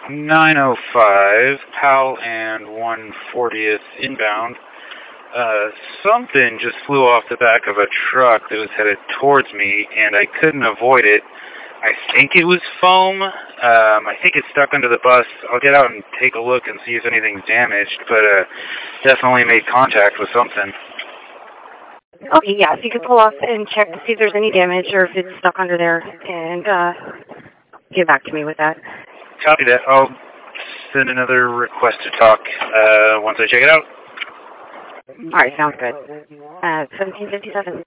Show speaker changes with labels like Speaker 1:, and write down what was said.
Speaker 1: 905, PAL and 140th inbound. Something just flew off the back of a truck that was headed towards me, and I couldn't avoid it. I think it was foam. I think it's stuck under the bus. I'll get out and take a look and see if anything's damaged, but definitely made contact with something.
Speaker 2: Okay, yeah, so you can pull off and check to see if there's any damage or if it's stuck under there, and get back to me with that.
Speaker 1: Copy that. I'll send another request to talk once I check it out.
Speaker 2: All right, sounds good. 1757.